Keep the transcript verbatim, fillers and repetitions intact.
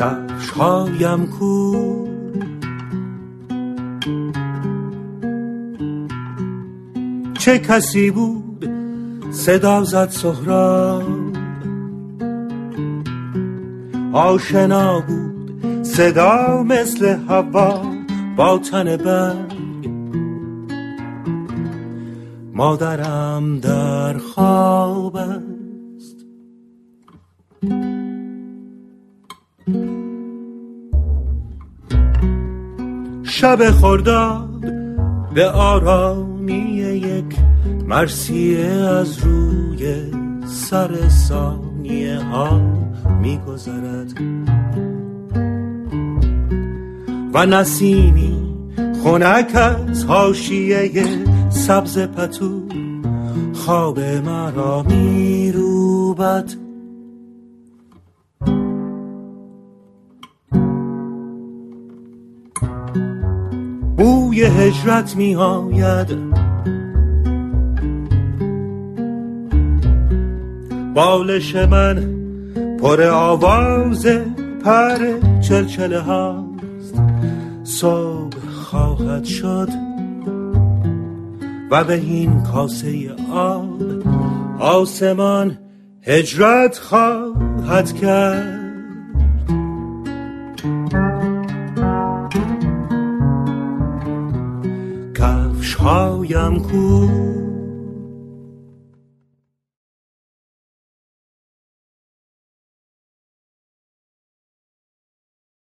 کفش هایم کو، چه کسی بود صدا زد سهراب، آشنا بود صدا مثل هوا با تن برگ. مادرم در خواب است، شب خرداد به آرامی یک مرثیه از روی سر ثانیه ها می گذرد و نسیمی خنک از حاشیه سبز پتو خواب مرا می روبد. بوی هجرت می آید، بالش من پر آواز پر چلچله هاست. صبح خواهد شد و به این کاسه آب آسمان هجرت خواهد کرد. کفش هایم کو،